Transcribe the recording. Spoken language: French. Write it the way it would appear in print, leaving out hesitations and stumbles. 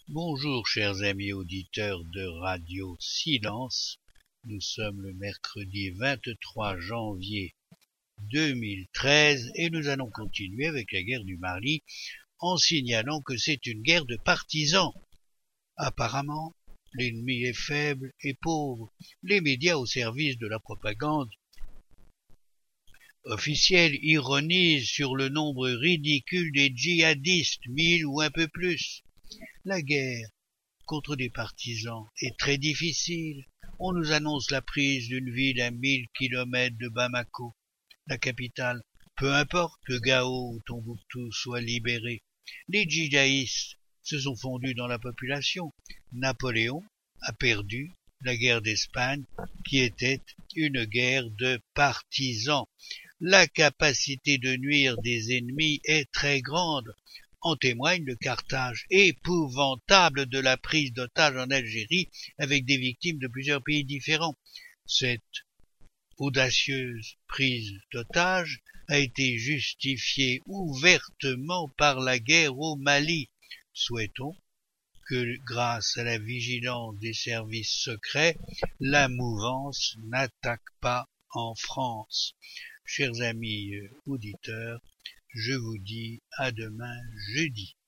Bonjour chers amis auditeurs de Radio Silence, nous sommes le mercredi 23 janvier 2013 et nous allons continuer avec la guerre du Mali en signalant que c'est une guerre de partisans. Apparemment, l'ennemi est faible et pauvre. Les médias au service de la propagande officielle ironisent sur le nombre ridicule des djihadistes, 1000 ou un peu plus. La guerre contre des partisans est très difficile. On nous annonce la prise d'une ville à 1000 kilomètres de Bamako, la capitale. Peu importe que Gao ou Tombouctou soient libérés. Les djihadistes se sont fondus dans la population. Napoléon a perdu la guerre d'Espagne, qui était une guerre de partisans. La capacité de nuire des ennemis est très grande. En témoigne le carnage épouvantable de la prise d'otages en Algérie avec des victimes de plusieurs pays différents. Cette audacieuse prise d'otages a été justifiée ouvertement par la guerre au Mali. Souhaitons que, grâce à la vigilance des services secrets, la mouvance n'attaque pas en France. Chers amis auditeurs, je vous dis à demain jeudi.